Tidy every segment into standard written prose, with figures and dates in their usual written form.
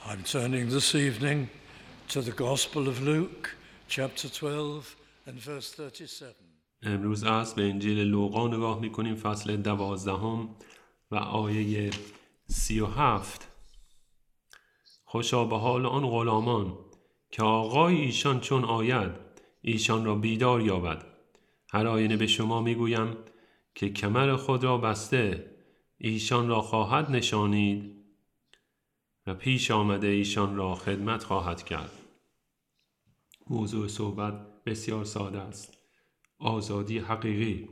I'm turning this evening to the Gospel of Luke, chapter 12 and verse 37. امروز از به انجیل لوقا نگاه میکنیم، فصل 12 و آیه 37. خوشا به حال آن غلامان که آقای ایشان چون آید ایشان را بیدار یابد. هر آینه به شما میگویم که کمر خود را بسته ایشان را خواهد نشانید و پیش آمده ایشان را خدمت خواهد کرد. موضوع صحبت بسیار ساده است: آزادی حقیقی.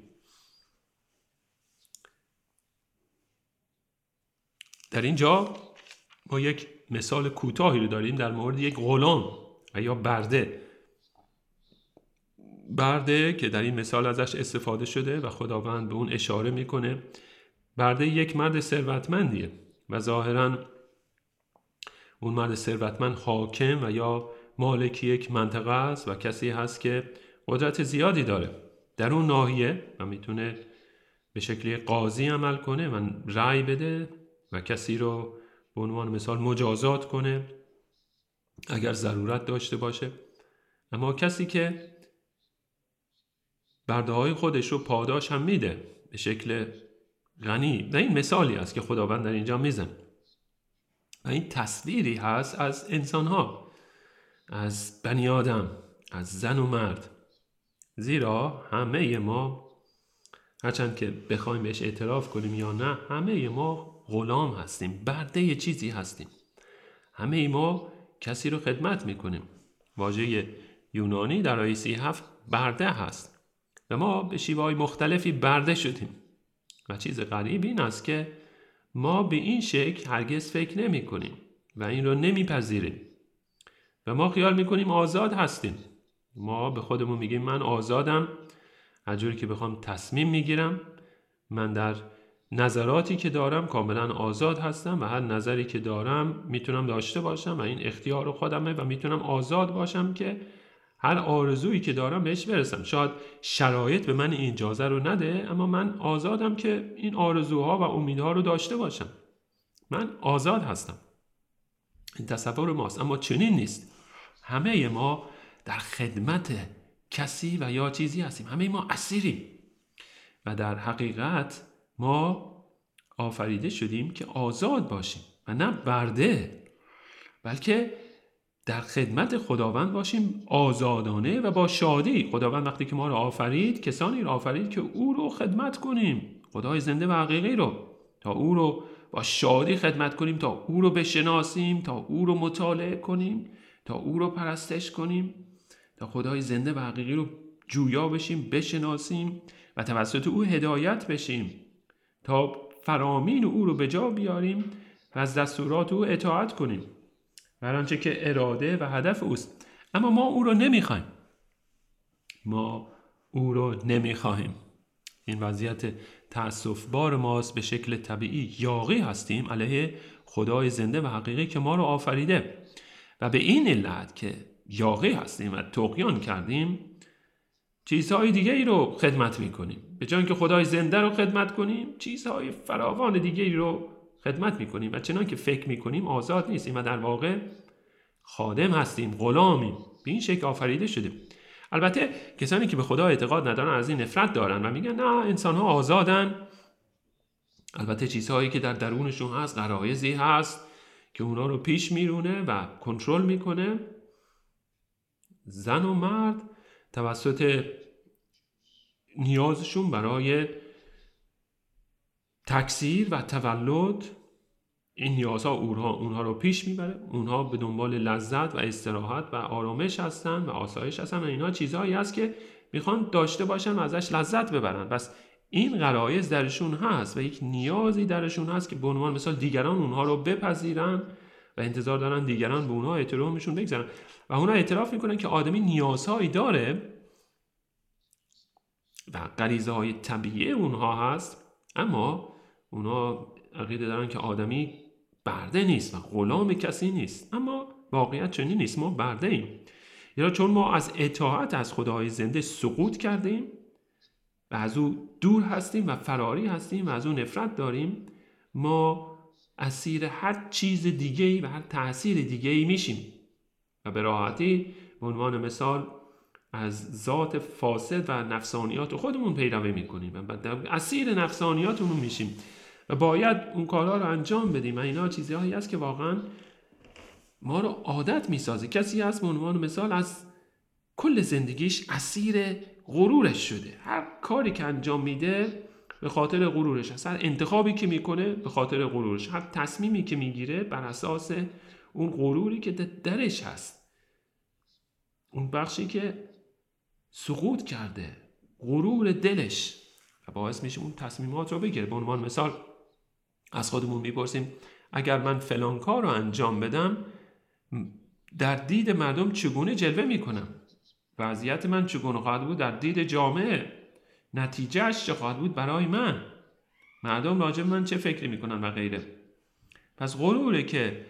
در اینجا ما یک مثال کوتاهی رو داریم در مورد یک غلام و یا برده که در این مثال ازش استفاده شده و خداوند به اون اشاره میکنه. برده یک مرد ثروتمندیه و ظاهراً اون مرد ثروتمند حاکم و یا مالک یک منطقه است و کسی هست که قدرت زیادی داره در اون ناحیه و میتونه به شکلی قاضی عمل کنه و رأی بده و کسی رو به عنوان مثال مجازات کنه اگر ضرورت داشته باشه. اما کسی که برده‌های خودش رو پاداش هم میده به شکل غنی، و این مثالی است که خداوند در اینجا میزنه و این تصویری هست از انسان‌ها، از بنی آدم، از زن و مرد. زیرا همه ما، هرچند که بخوایم بهش اعتراف کنیم یا نه، همه ما غلام هستیم، برده یه چیزی هستیم. همه ما کسی رو خدمت میکنیم. واژه یونانی در آیه 37 برده هست و ما به شیوه‌های مختلفی برده شدیم و چیز غریب این است که ما به این شکل هرگز فکر نمی کنیم و این رو نمی پذیریم و ما خیال می کنیم آزاد هستیم. ما به خودمون میگیم من آزادم، هر جوری که بخوام تصمیم میگیرم، من در نظراتی که دارم کاملا آزاد هستم و هر نظری که دارم میتونم داشته باشم و این اختیار خودمه و میتونم آزاد باشم که هر آرزویی که دارم بهش برسم. شاید شرایط به من این اجازه رو نده، اما من آزادم که این آرزوها و امیدها رو داشته باشم. من آزاد هستم. این تصور ماست، اما چنین نیست. همه ما در خدمت کسی و یا چیزی هستیم. همه ما اسیریم و در حقیقت ما آفریده شدیم که آزاد باشیم و نه برده، بلکه در خدمت خداوند باشیم آزادانه و با شادی. خداوند وقتی که ما رو آفرید، کسانی رو آفرید که او رو خدمت کنیم، خدای زنده و حقیقی رو، تا او رو با شادی خدمت کنیم، تا او رو بشناسیم، تا او رو مطالعه کنیم، تا او رو پرستش کنیم، تا خدای زنده و حقیقی رو جویا بشیم، بشناسیم و توسط او هدایت بشیم، تا فرامین او رو به جا بیاریم و از دستورات او اطاعت کنیم هر آنچه که اراده و هدف اوست. اما ما او رو نمیخوایم. این وضعیت تأسف‌بار ماست. به شکل طبیعی یاغی هستیم علیه خدای زنده و حقیقی که ما رو آفریده و به این علت که یاغی هستیم و طغیان کردیم چیزهای دیگه ای رو خدمت میکنیم. به جای اینکه خدای زنده رو خدمت کنیم، چیزهای فراوان دیگه ای رو خدمت میکنیم و چنان که فکر میکنیم آزاد نیستیم و در واقع خادم هستیم، غلامیم. به این شکل آفریده شدیم. البته کسانی که به خدا اعتقاد ندارن از این نفرت دارن و میگن نه، انسان ها آزادن. البته چیزهایی که در درونشون هست، غرایزی هست که اونا رو پیش میرونه و کنترل میکنه. زن و مرد توسط نیازشون برای تکثیر و تولد، این نیازها اونها رو پیش میبره. اونها به دنبال لذت و استراحت و آرامش هستن و آسایش هستن و اینها چیزهایی هست که میخوان داشته باشن و ازش لذت ببرن. بس این غرایز درشون هست و یک نیازی درشون هست که به عنوان مثال دیگران اونها رو بپذیرن و انتظار دارن دیگران به اونها احترامشون بگذارن و اونها اعتراف میکنن که آدمی نیازهایی داره و غریزه های طبیعی اونها هست، اما اونها عقیده دارن که آدمی برده نیست و غلام کسی نیست. اما واقعیت چنین نیست. ما برده ایم، یا چون ما از اطاعت از خدای زنده سقوط کردیم و از او دور هستیم و فراری هستیم و از او نفرت داریم، ما اسیر هر چیز دیگه‌ای و هر تأثیر دیگه‌ای میشیم و به راحتی به عنوان مثال از ذات فاسد و نفسانیات خودمون پیروی میکنیم و اسیر نفسانیاتمون میشیم و باید اون کارها رو انجام بدیم و اینا چیزهایی هست که واقعا ما رو عادت میسازه. کسی هست به عنوان مثال از کل زندگیش اسیر غرورش شده، هر کاری که انجام میده به خاطر غرورش هست، هر انتخابی که میکنه به خاطر غرورش، هر تصمیمی که میگیره بر اساس اون غروری که درش هست، اون بخشی که سقوط کرده، غرور دلش و باعث میشه اون تصمیمات رو بگیره. به عنوان مثال از خودمون میپرسیم اگر من فلان کار رو انجام بدم در دید مردم چگونه جلوه میکنم، وضعیت من چگونه خواهد بود در دید جامعه، نتیجهش چه خواهد بود برای من، مردم راجع به من چه فکری میکنن و غیره. پس غروره که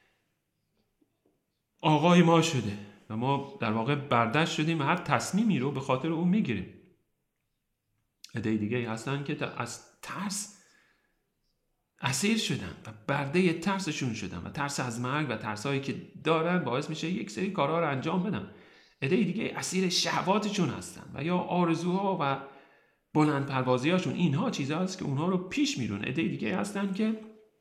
آقای ما شده و ما در واقع برداشت شدیم و هر تصمیمی رو به خاطر اون میگیریم. عده دیگه هستن که از ترس اسیر شدن و برده ترسشون شدن و ترس از مرگ و ترسایی که دارن باعث میشه یک سری کارها رو انجام بدن. عده دیگه اسیر شهواتشون هستن و یا آرزوها و بلند پروازیاشون، اینها چیزهاست که اونها رو پیش میرون. عده دیگه هستن که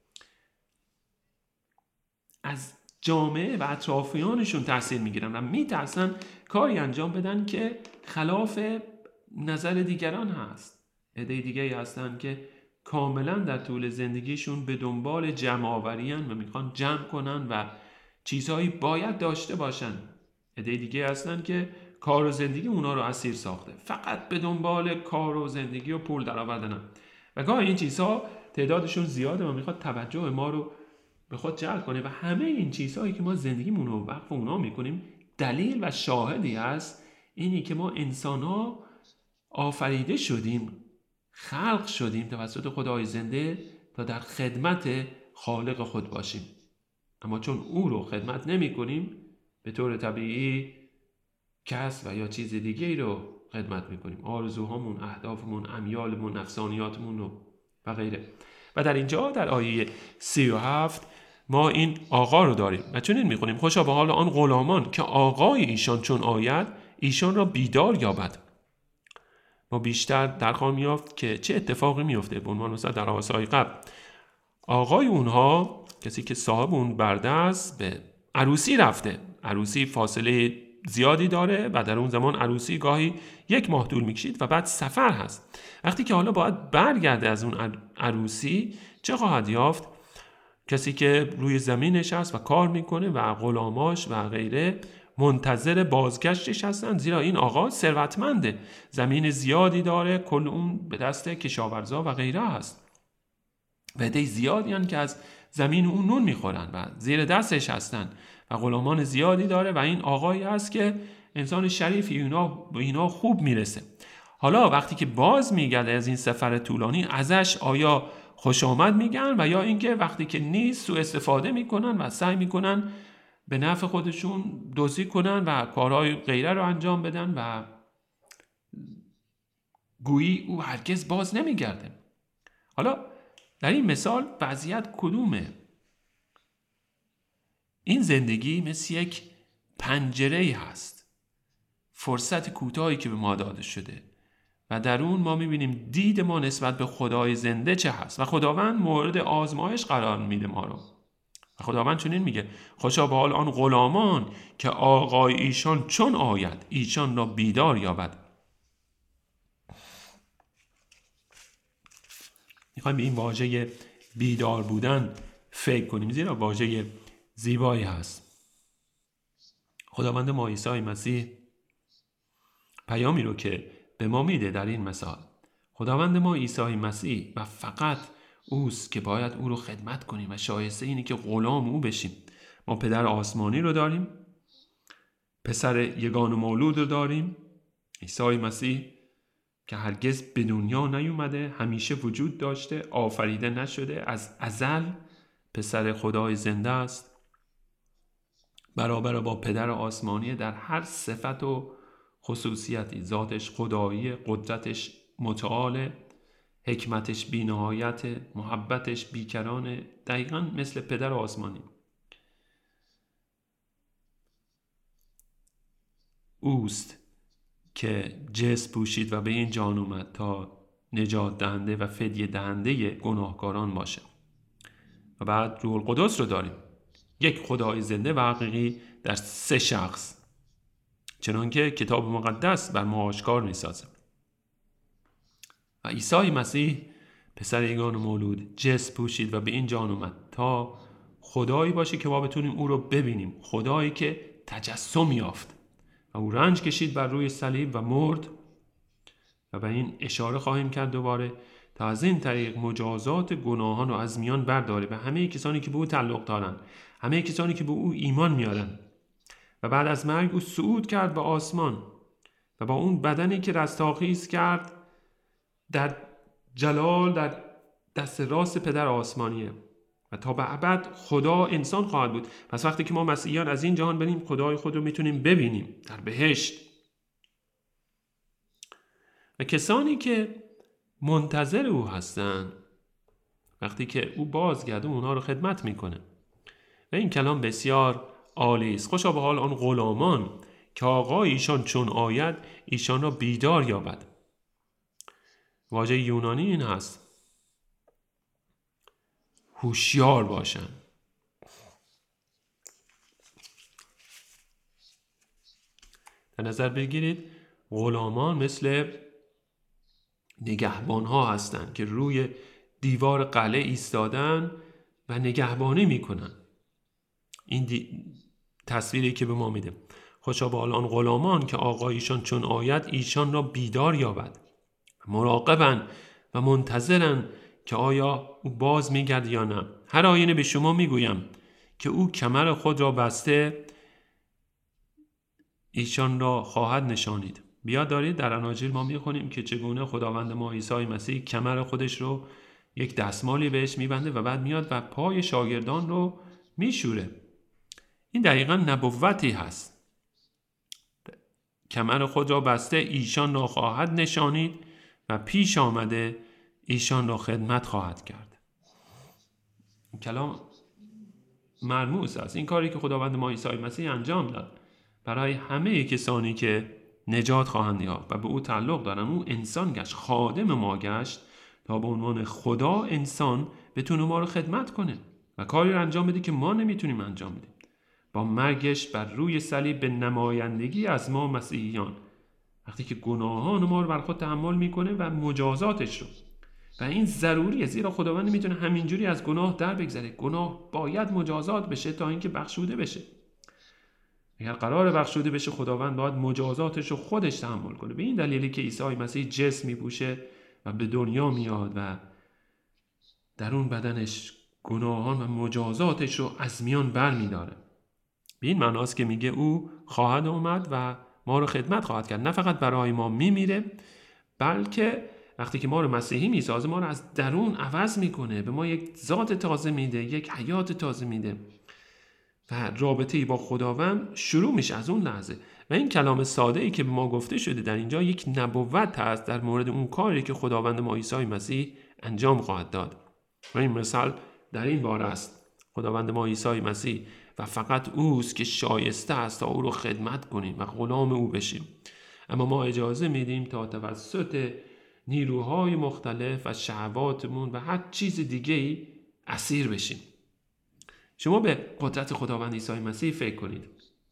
از جامعه و اطرافیانشون تاثیر میگیرن و میترسن کاری انجام بدن که خلاف نظر دیگران هست. عده دیگه هستن که کاملا در طول زندگیشون به دنبال جمع آوری‌ان و میخوان جمع کنن و چیزهایی باید داشته باشن. عده دیگه هستن که کار و زندگی اونا رو اسیر ساخته، فقط به دنبال کار و زندگی و پول درآوردن و گاهی این چیزها تعدادشون زیاده و میخواد توجه ما رو به خود جلب کنه و همه این چیزهایی که ما زندگیمون رو وقف اونا میکنیم دلیل و شاهدی هست اینی که ما انسان‌ها آفریده شدیم، خلق شدیم توسط خدای زنده تا در خدمت خالق خود باشیم، اما چون او رو خدمت نمی کنیم به طور طبیعی کسب و یا چیز دیگه ای رو خدمت می کنیم، آرزوهامون، اهدافمون، امیالمون، نفسانیاتمون رو و غیره. و در اینجا در آیه 37 ما این آقا رو داریم و چنین می خونیم خوشا به حال آن غلامان که آقای ایشان چون آید ایشان را بیدار یابد. ما بیشتر در خواهیم یافت که چه اتفاقی میفته. به عنوان مثلا در آیه قبل آقای اونها، کسی که صاحب اون برده است، به عروسی رفته. عروسی فاصله زیادی داره و در اون زمان عروسی گاهی 1 ماه طول میکشید و بعد سفر هست. وقتی که حالا باید برگرده از اون عروسی چه خواهد یافت؟ کسی که روی زمین نشست و کار میکنه و غلاماش و غیره منتظر بازگشتش هستن، زیرا این آقا ثروتمنده، زمین زیادی داره، کل اون به دست کشاورزا و غیره هست و عده زیادی هستن که از زمین اون نون میخورن و زیر دستش هستن و غلامان زیادی داره و این آقایی هست که انسان شریفی، به اینا خوب میرسه. حالا وقتی که باز میگرده از این سفر طولانی ازش آیا خوش آمد میگن و یا اینکه وقتی که نیست سوء استفاده میکنن و سعی میکنن به نفع خودشون دزدی کنن و کارهای غیره رو انجام بدن و گویی او هرگز باز نمیگرده. حالا در این مثال وضعیت کدومه؟ این زندگی مثل یک پنجره‌ای هست، فرصت کوتاهی که به ما داده شده و در اون ما میبینیم دید ما نسبت به خدای زنده چه هست و خداوند مورد آزمایش قرار میده ما رو. و خداوند چنین میگه خوشا به حال آن غلامان که آقای ایشان چون آید ایشان را بیدار یابد. میخوایم به این واژه بیدار بودن فکر کنیم، زیرا واژه زیبایی هست. خداوند ما عیسی مسیح پیامی رو که به ما میده در این مثال، خداوند ما عیسی مسیح و فقط اوست که باید او رو خدمت کنیم و شایسته اینه که غلام او بشیم. ما پدر آسمانی رو داریم، پسر یگانه مولود رو داریم، عیسی مسیح که هرگز به دنیا نیومده، همیشه وجود داشته، آفریده نشده، از ازل پسر خدای زنده است، برابر با پدر آسمانی در هر صفت و خصوصیتی، ذاتش خدایی، قدرتش متعاله، حکمتش بی نهایت، محبتش بیکرانه، دقیقاً مثل پدر آسمانی. اوست که جسم پوشید و به این جهان اومد تا نجات دهنده و فدیه دهنده گناهکاران باشه. و بعد روح القدس رو داریم، یک خدای زنده و حقیقی در 3 شخص، چنانکه کتاب مقدس بر ما آشکار می‌سازه. و عیسی مسیح پسر یگانه مولود جسم پوشید و به این جهان اومد تا خدایی باشه که ما بتونیم او رو ببینیم، خدایی که تجسم یافت و او رنج کشید بر روی صلیب و مرد. و به این اشاره خواهیم کرد دوباره تا از این طریق مجازات گناهان رو از میان برداره به همه کسانی که به او تعلق دارن، همه کسانی که به او ایمان میارن. و بعد از مرگ او صعود کرد به آسمان و با اون بدنی که رستاخیز کرد در جلال در دست راست پدر آسمانیه و تا به ابد خدا انسان خواهد بود. پس وقتی که ما مسیحیان از این جهان بریم خدای خود رو میتونیم ببینیم در بهشت. و کسانی که منتظر او هستن وقتی که او بازگرده اونها رو خدمت میکنه. و این کلام بسیار عالی است. خوشا به حال آن غلامان که آقا ایشان چون آید ایشان را بیدار یابد. واژه یونانی این هست هوشیار باشن. در نظر بگیرید غلامان مثل نگهبان ها هستند که روی دیوار قلعه ایستادن و نگهبانی میکنن. این تصویری که به ما میده. خوشا به حال آن غلامان که آقایشان چون آید ایشان را بیدار یابد. مراقبن و منتظرن که آیا او باز میگرد یا نه. هر آینه به شما میگویم که او کمر خود را بسته ایشان را خواهد نشانید. بیاد دارید در اناجیل ما میخونیم که چگونه خداوند ما عیسی مسیح کمر خودش رو یک دستمالی بهش میبنده و بعد میاد و پای شاگردان رو میشوره. این دقیقاً نبوتی هست. کمر خود را بسته ایشان را خواهد نشانید و پیش آمده ایشان را خدمت خواهد کرد. این کلام مرموز است. این کاری که خداوند ما عیسی مسیح انجام داد برای همه کسانی که نجات خواهند یافت و به او تعلق دارن. او انسان گشت، خادم ما گشت تا به عنوان خدا انسان بتونه ما رو خدمت کنه و کاری رو انجام بده که ما نمیتونیم انجام بدیم. با مرگش بر روی صلیب به نمایندگی از ما مسیحیان وقتی که گناهان ما رو بر خود تحمل میکنه و مجازاتش رو. و این ضروریه زیرا خداوند نمیتونه همینجوری از گناه در بگذره. گناه باید مجازات بشه تا اینکه بخشوده بشه. اگر قرار بخشوده بشه خداوند باید مجازاتش رو خودش تحمل کنه. به این دلیلی که عیسی مسیح جسم میپوشه و به دنیا میاد و در اون بدنش گناهان و مجازاتش رو از میان بر میداره. به این معناست که میگه او خواهد اومد و ما رو خدمت خواهد کرد. نه فقط برای ما میمیره بلکه وقتی که ما رو مسیحی میسازه ما رو از درون عوض میکنه، به ما یک ذات تازه میده، یک حیات تازه میده و رابطه‌ای با خداوند شروع میشه از اون لحظه. و این کلام ساده ای که به ما گفته شده در اینجا یک نبوت هست در مورد اون کاری که خداوند ما عیسی مسیح انجام خواهد داد. و این مثال در این باره است. خداوند ما عیسی مسیح و فقط اوست که شایسته است تا او رو خدمت کنیم و غلام او بشیم. اما ما اجازه میدیم تا توسط نیروهای مختلف و شهواتمون و هر چیز دیگه‌ای اسیر بشیم. شما به قدرت خداوند عیسی مسیح فکر کنید.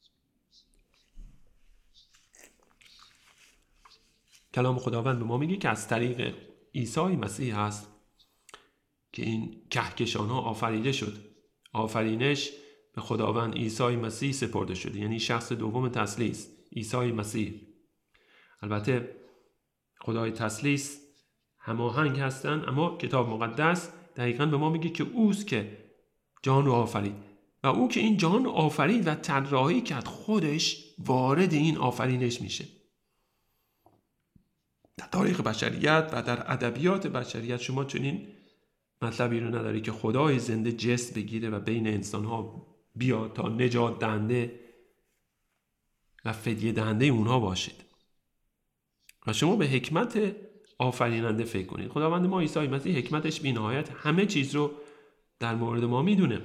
کلام خداوند به ما میگه که از طریق عیسی مسیح هست که این کهکشان‌ها آفریده شد. آفرینش به خداوند عیسی مسیح سپرده شده، یعنی شخص دوم تثلیث عیسی مسیح. البته خدای تثلیث هماهنگ هستن، اما کتاب مقدس دقیقاً به ما میگه که اوست که جهان رو آفرید و او که این جهان رو آفرید و طراحی کرد خودش وارد این آفرینش میشه. در تاریخ بشریت و در ادبیات بشریت شما چنین مطلبی رو نداری که خدای زنده جسم بگیره و بین انسان‌ها بیاد تا نجات دهنده و فدیه دهنده اونها باشید. و شما به حکمت آفریننده فکر کنید. خداوند ما عیسی مسیح حکمتش بی‌نهایت، همه چیز رو در مورد ما میدونه.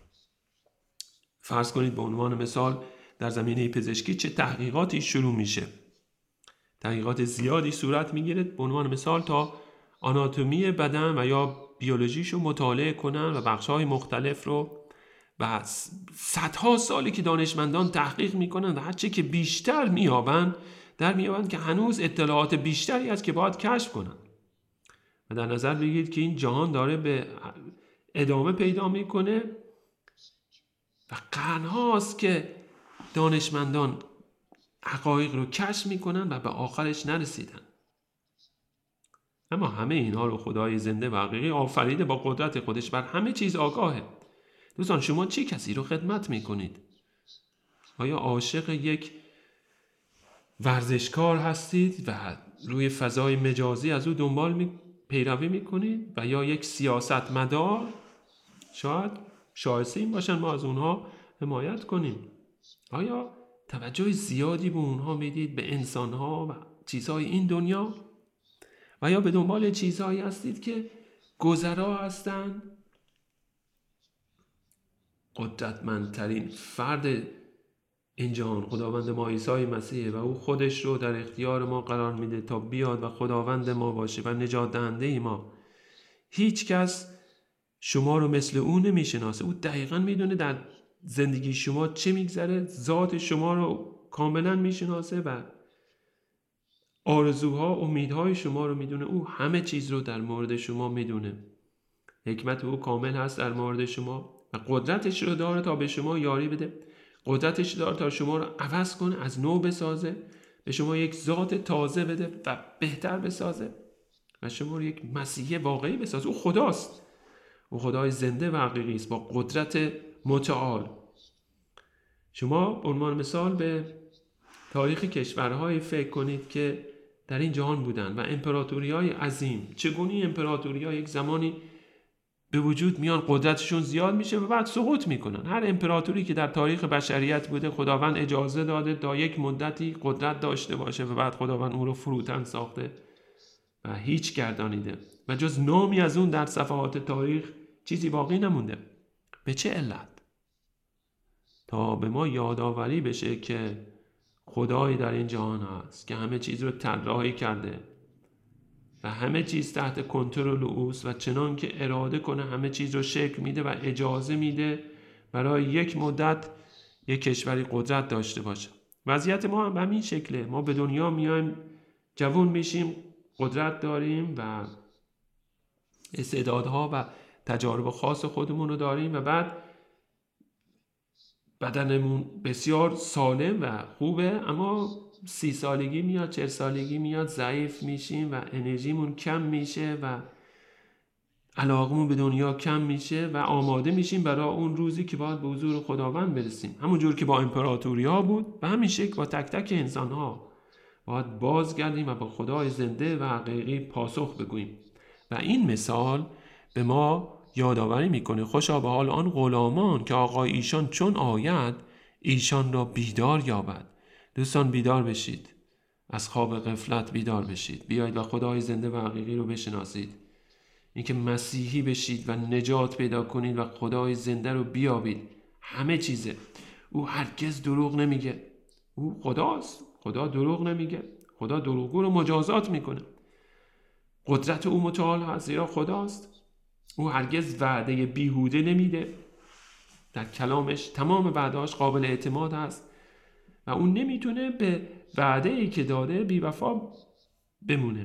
فرض کنید به عنوان مثال در زمینه پزشکی چه تحقیقاتی شروع میشه، تحقیقات زیادی صورت میگیره، به عنوان مثال تا آناتومی بدن و یا بیولوژیشو مطالعه کنن و بخش‌های مختلف رو و صدها سالی که دانشمندان تحقیق میکنن و هرچه که بیشتر میابند که هنوز اطلاعات بیشتری هست که باید کشف کنن. و در نظر بگیرید که این جهان داره به ادامه پیدا میکنه و قرنهاست که دانشمندان حقایق رو کشف میکنن و به آخرش نرسیدن. اما همه اینها رو خدای زنده و حقیقی آفریده، با قدرت خودش بر همه چیز آگاهه. دوستان، شما چه کسی رو خدمت میکنید؟ آیا عاشق یک ورزشکار هستید و روی فضای مجازی از او پیروی میکنید و یا یک سیاستمدار؟ شاید شایسته این باشن ما از اونها حمایت کنیم. آیا توجه زیادی به اونها میدید، به انسانها و چیزهای این دنیا؟ و یا به دنبال چیزهایی هستید که گذرا هستند؟ قدرتمندترین فرد این جهان خداوند ما عیسی مسیح و او خودش رو در اختیار ما قرار میده تا بیاد و خداوند ما باشه و نجات دهنده ما. هیچ کس شما رو مثل او نمیشناسه. او دقیقاً میدونه در زندگی شما چه میگذره، ذات شما رو کاملاً میشناسه و آرزوها، امیدهای شما رو میدونه. او همه چیز رو در مورد شما میدونه. حکمت او کامل هست در مورد شما و قدرتش رو داره تا به شما یاری بده. قدرتش داره تا شما رو عوض کنه، از نو بسازه، به شما یک ذات تازه بده و بهتر بسازه و شما رو یک مسیح واقعی بسازه. او خداست. او خدای زنده و حقیقی است با قدرت متعال. شما به عنوان مثال به تاریخ کشورهای فکر کنید که در این جهان بودن و امپراتوری‌های عظیم. چگونه امپراتوری‌ها یک زمانی به وجود میان، قدرتشون زیاد میشه و بعد سقوط میکنن. هر امپراتوری که در تاریخ بشریت بوده خداوند اجازه داده تا یک مدتی قدرت داشته باشه و بعد خداوند اون رو فروتن ساخته و هیچ گردانیده و جز نامی از اون در صفحات تاریخ چیزی باقی نمونده. به چه علت؟ تا به ما یادآوری بشه که خدایی در این جهان هست که همه چیز رو طراحی کرده و همه چیز تحت کنترل اوست و چنان که اراده کنه همه چیز رو شکل میده و اجازه میده برای یک مدت یک کشوری قدرت داشته باشه. وضعیت ما هم همین شکله. ما به دنیا میایم، جوان میشیم، قدرت داریم و استعدادها و تجارب خاص خودمون رو داریم و بعد بدنمون بسیار سالم و خوبه، اما 30 سالگی میاد، 40 سالگی میاد، ضعیف میشیم و انرژیمون کم میشه و علاقمون به دنیا کم میشه و آماده میشیم برای اون روزی که باید به حضور خداوند برسیم. همونجور که با امپراتوری ها بود، به همین شکل با تک تک انسان ها باید بازگردیم و با خدای زنده و حقیقی پاسخ بگوییم. و این مثال به ما یادآوری میکنه خوشا به حال آن غلامان که آقای ایشان چون آید ایشان را بیدار یابد. دوستان، بیدار بشید، از خواب غفلت بیدار بشید، بیایید و خدای زنده و حقیقی رو بشناسید، اینکه مسیحی بشید و نجات پیدا کنید و خدای زنده رو بیابید. همه چیزه. او هرگز دروغ نمیگه. او خداست. خدا دروغ نمیگه. خدا دروغگو رو مجازات میکنه. قدرت او متعال هست زیرا خداست. او هرگز وعده بیهوده نمیده. در کلامش تمام وعده‌اش قابل اعتماد هست و اون نمیتونه به وعده‌ای که داده بی‌وفا بمونه.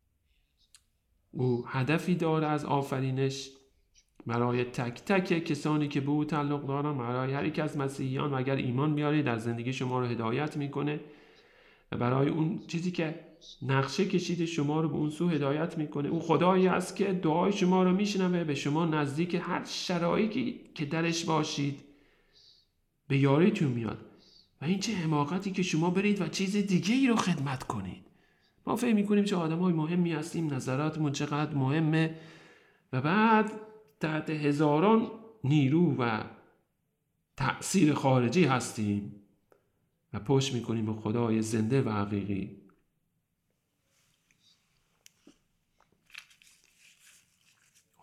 او هدفی داره از آفرینش برای تک تک کسانی که به او تعلق دارن، برای هر یک از مسیحیان و اگر ایمان بیاری در زندگی شما رو هدایت میکنه و برای اون چیزی که نقشه کشیده شما رو به اون سو هدایت میکنه. او خدایی است که دعای شما رو میشنوه، به شما نزدیک هر شرایطی که درش باشید به یاریتون میاد. و این چه حماقتی که شما برید و چیز دیگه ای رو خدمت کنید. ما فکر میکنیم چه آدمای مهمی هستیم، نظراتمون چقدر مهمه و بعد تحت هزاران نیرو و تأثیر خارجی هستیم و پشت میکنیم به خدای زنده و حقیقی.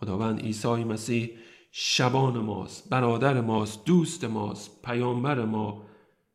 خداوند عیسی مسیح شبان ماست، برادر ماست، دوست ماست، پیامبر ما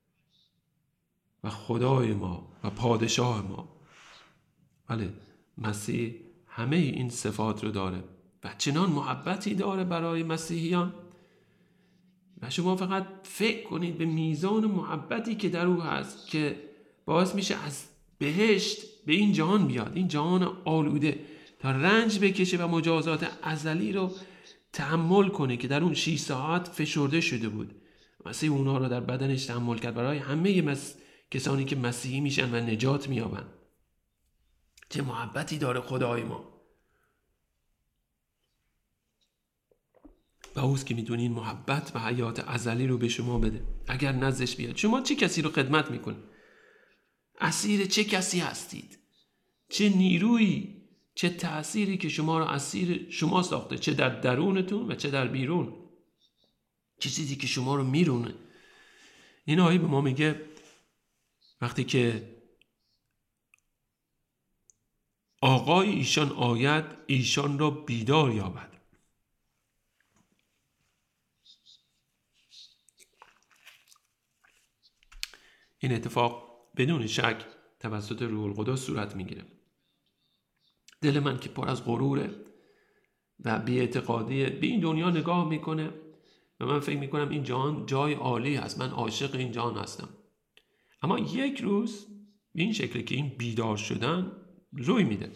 و خدای ما و پادشاه ما. بله، مسیح همه این صفات رو داره و چنان محبتی داره برای مسیحیان و شما فقط فکر کنید به میزان محبتی که در او هست که باعث میشه از بهشت به این جهان بیاد، این جهان آلوده، تا رنج بکشه و مجازات ازلی رو تحمل کنه که در اون 6 ساعت فشرده شده بود. مسیح اونها رو در بدنش تحمل کرد برای همه کسانی که مسیحی میشن و نجات میابن. چه محبتی داره خدای ما. و اوست که میتونه این محبت و حیات ازلی رو به شما بده اگر نزدش بیاد. شما چه کسی رو خدمت میکنه؟ اسیر چه کسی هستید؟ چه نیرویی، چه تأثیری که شما رو اسیر شما ساخته، چه در درونتون و چه در بیرون، چه چیزی که شما رو میرونه. این آیه به ما میگه وقتی که آقای ایشان آید ایشان را بیدار یابد. این اتفاق بدون شک توسط روح القدس صورت میگیره. دل من که پر از غروره و بی‌اعتقادیه به این دنیا نگاه میکنه و من فکر میکنم این جهان جای عالی هست، من عاشق این جهان هستم. اما یک روز به این شکلی که این بیدار شدن روی میده،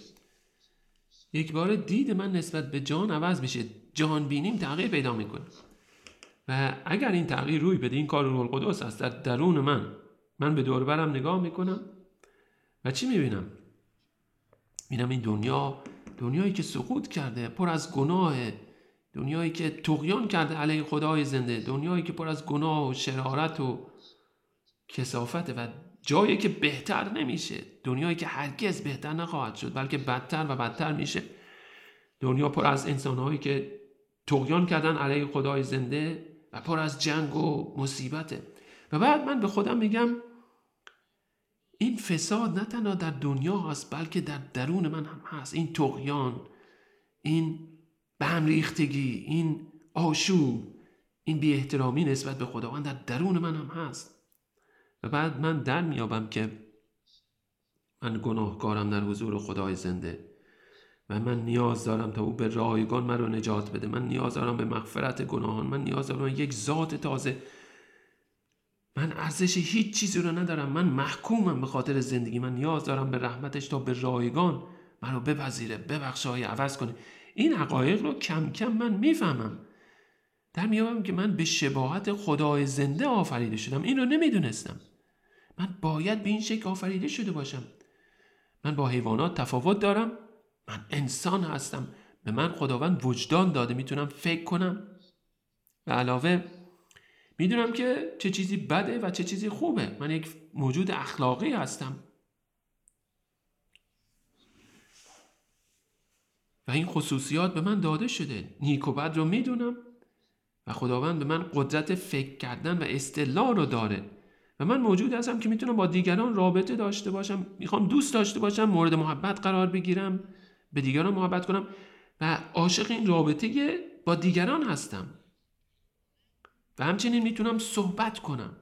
یک بار دید من نسبت به جهان عوض میشه، جهان بینیم تغییر پیدا میکنه. و اگر این تغییر روی بده، این کار روح القدس است در درون من به دور برم نگاه میکنم و چی میبینم؟ میبینم این دنیایی که سقوط کرده، پر از گناه، دنیایی که طغیان کرده علیه خدای زنده، دنیایی که پر از گناه و شرارت و کثافت و جایی که بهتر نمیشه، دنیایی که هرگز بهتر نخواهد شد بلکه بدتر و بدتر میشه، دنیا پر از انسانهایی که طغیان کردن علیه خدای زنده و پر از جنگ و مصیبته. و بعد من به خودم میگم این فساد نه تنها در دنیا هست بلکه در درون من هم هست. این طغیان، این به هم ریختگی، این آشوب، این بی احترامی نسبت به خداوند در درون من هم هست. و بعد من در میابم که من گناهکارم در حضور خدای زنده و من نیاز دارم تا او به رایگان من رو نجات بده. من نیاز دارم به مغفرت گناهان، من نیاز دارم به یک ذات تازه. من ارزش هیچ چیزی رو ندارم، من محکومم به خاطر زندگی. من نیاز دارم به رحمتش تا به رایگان من رو بپذیره، ببخشه، عوض کنه. این حقایق رو کم کم من میفهمم، در میابم که من به شباهت خدای زنده آفریده شدم. این رو نمیدونستم. من باید به این شکل آفریده شده باشم. من با حیوانات تفاوت دارم، من انسان هستم، به من خداوند وجدان داده، میتونم فکر کنم و علاوه میدونم که چه چیزی بده و چه چیزی خوبه. من یک موجود اخلاقی هستم و این خصوصیات به من داده شده. نیک و بد رو میدونم و خداوند به من قدرت فکر کردن و استدلال رو داره و من موجود هستم که میتونم با دیگران رابطه داشته باشم، میخوام دوست داشته باشم، مورد محبت قرار بگیرم، به دیگران محبت کنم و عاشق این رابطه با دیگران هستم و همچنین میتونم صحبت کنم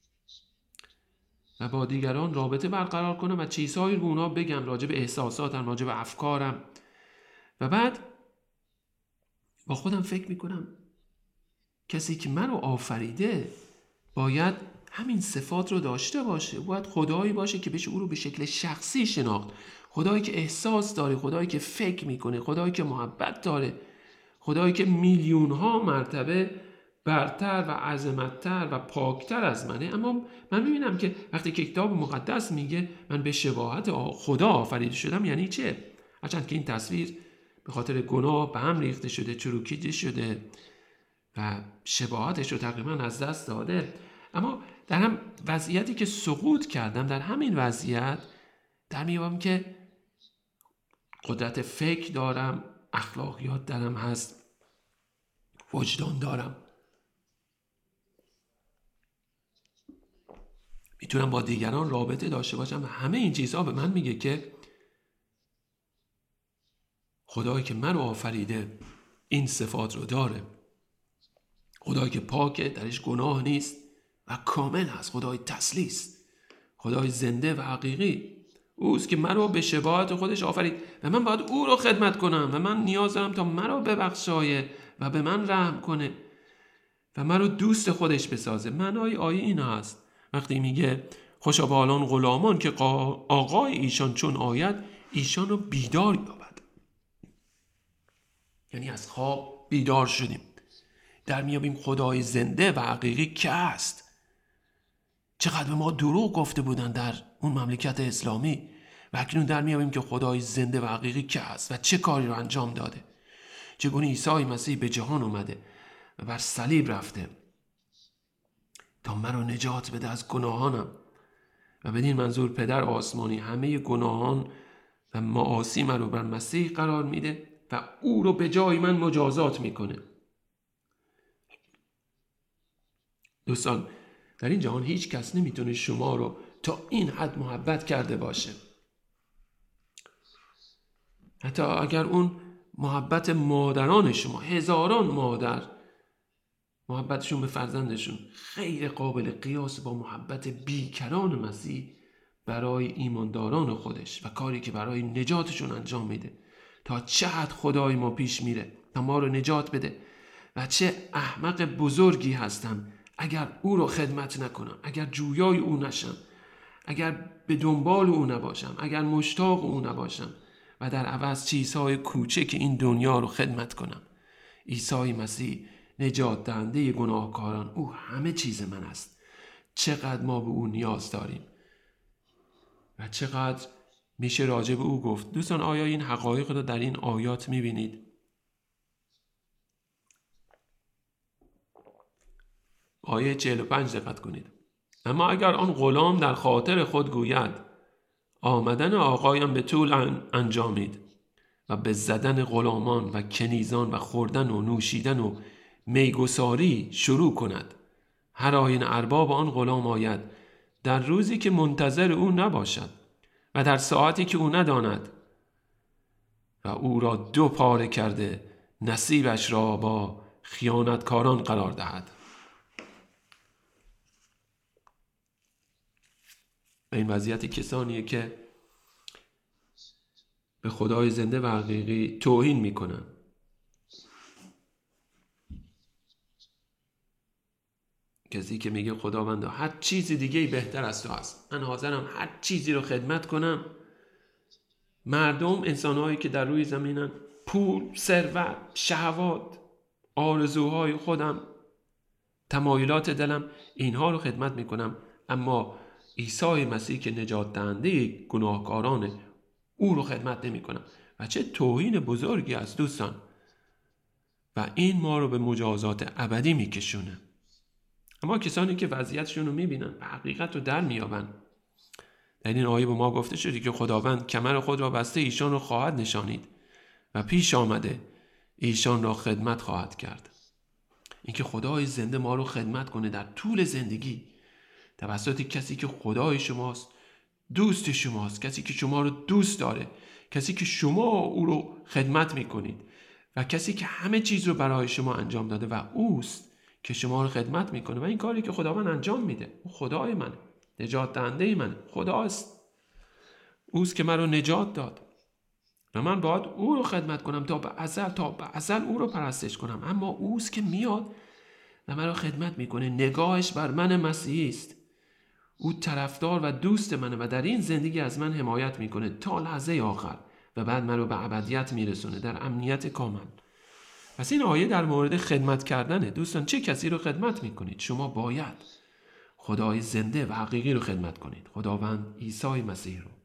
و با دیگران رابطه برقرار کنم و چیزهایی رو اونا بگم راجع به احساساتم، راجع به افکارم و بعد با خودم فکر میکنم کسی که من رو آفریده باید همین صفات رو داشته باشه، باید خدایی باشه که بشه او رو به شکل شخصی شناخت، خدایی که احساس داره، خدایی که فکر میکنه، خدایی که محبت داره، خدایی که میلیون ها مرتبه برتر و عظمت‌تر و پاکتر از منه. اما من میبینم که وقتی که کتاب مقدس میگه من به شباهت خدا آفریده شدم، یعنی چه؟ هرچند که این تصویر به خاطر گناه به هم ریخته شده، چروکیده شده و شباهتش رو تقریبا از دست داده، اما در هم وضعیتی که سقوط کردم، در همین وضعیت در میابم که قدرت فکر دارم، اخلاقیات درم هست، وجدان دارم، میتونم با دیگران رابطه داشته باشم و همه این چیزها به من میگه که خدایی که من رو آفریده این صفات رو داره. خدایی که پاکه، درش گناه نیست و کامل هست. خدای تسلیست، خدای زنده و حقیقی. اوست که مرا به شباهت خودش آفرید و من باید او رو خدمت کنم و من نیاز دارم تا مرا ببخشایه و به من رحم کنه و مرا دوست خودش بسازه. معنای آیه این هست وقتی میگه خوشا به آن غلامان که آقای ایشان چون آید ایشان رو بیدار یابد. یعنی از خواب بیدار شدیم، در میابیم خدای زنده و حقیقی که هست. چقدر به ما دروغ گفته بودن در اون مملکت اسلامی و اکنون در میابیم که خدای زنده و حقیقی که هست و چه کاری رو انجام داده. چگونه عیسی مسیح به جهان اومده و بر صلیب رفته تا من رو نجات بده از گناهانم و بدین منظور پدر آسمانی همه گناهان و معاصی من رو بر مسیح قرار میده و او رو به جای من مجازات میکنه. دوستان، در این جهان هیچ کس نمیتونه شما رو تا این حد محبت کرده باشه. حتی اگر اون محبت مادران شما، هزاران مادر محبتشون به فرزندشون خیلی قابل قیاس با محبت بیکران مسیح برای ایمانداران خودش و کاری که برای نجاتشون انجام میده. تا چه حد خدای ما پیش میره تا ما رو نجات بده و چه احمق بزرگی هستم اگر او رو خدمت نکنم، اگر جویای او نشم، اگر به دنبال او نباشم، اگر مشتاق او نباشم و در عوض چیزهای کوچک این دنیا رو خدمت کنم. عیسی مسیح نجات دهنده گناهکاران، او همه چیز من است. چقدر ما به او نیاز داریم و چقدر میشه راجع به او گفت. دوستان، آیا این حقایق رو در این آیات میبینید؟ آیه 45 دقت کنید. اما اگر آن غلام در خاطر خود گوید آمدن آقایم به طول انجامید و به زدن غلامان و کنیزان و خوردن و نوشیدن و میگساری شروع کند، هر آیین ارباب آن غلام آید در روزی که منتظر او نباشد و در ساعتی که او نداند و او را دو پاره کرده نصیبش را با خیانتکاران قرار دهد. این وضعیت کسانیه که به خدای زنده و حقیقی توهین میکنن. کسی که میگه خداوندا هر چیزی دیگه بهتر از تو هست، من حاضرم هر چیزی رو خدمت کنم. مردم، انسانهایی که در روی زمینن، پول، ثروت، شهوات، آرزوهای خودم، تمایلات دلم، اینها رو خدمت میکنم. اما عیسی مسیح که نجات دهنده گناهکارانه، او رو خدمت نمی کنم. و چه توهین بزرگی است دوستان. و این ما رو به مجازات ابدی میکشونه. اما کسانی که وضعیتشون رو میبینن و حقیقت رو در میابن، در این آیه به ما گفته شده که خداوند کمر خود را بسته ایشان رو خواهد نشانید و پیش آمده ایشان را خدمت خواهد کرد. اینکه خدای زنده ما رو خدمت کنه در طول زندگی توسط کسی که خدای شماست، دوست شماست، کسی که شما رو دوست داره، کسی که شما او رو خدمت میکنید و کسی که همه چیز رو برای شما انجام داده و اوست که شما رو خدمت میکنه. و این کاری که خداوند انجام میده، او خدای منه، نجات دهنده منه، خداست، اوست که من رو نجات داد و من باید او رو خدمت کنم تا به ازل او رو پرستش کنم. اما اوست که میاد و من رو خدمت میکنه، نگاهش بر من مسیحی است، او طرفدار و دوست منه و در این زندگی از من حمایت میکنه تا لحظه آخر و بعد من رو به ابدیت میرسونه در امنیت کامل. پس این آیه در مورد خدمت کردنه. دوستان، چه کسی رو خدمت میکنید؟ شما باید خدای زنده و حقیقی رو خدمت کنید، خداوند عیسی مسیح رو.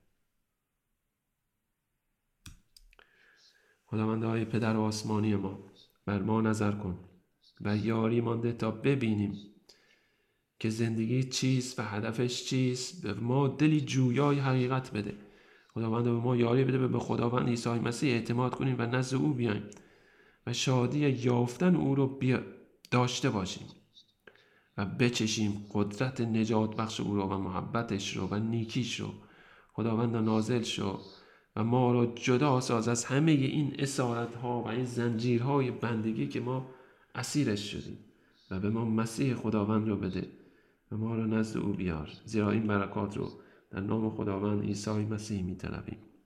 خداوند های پدر آسمانی ما، بر ما نظر کن و یاری مانده تا ببینیم که زندگی چیست و هدفش چیست. به ما دلی جویای حقیقت بده. خداوند به ما یاری بده به خداوند عیسی مسیح اعتماد کنیم و نزد او بیایم و شادی یافتن او رو داشته باشیم و بچشیم قدرت نجات بخش او رو و محبتش رو و نیکیش رو. خداوند نازل شو و ما را جدا ساز از همه این اسارت ها و این زنجیرهای بندگی که ما اسیرش شدیم و به ما مسیح خداوند رو بده و ما را نزد او بیار، زیرا این برکات رو در نام خداوند عیسی مسیح می طلبیم.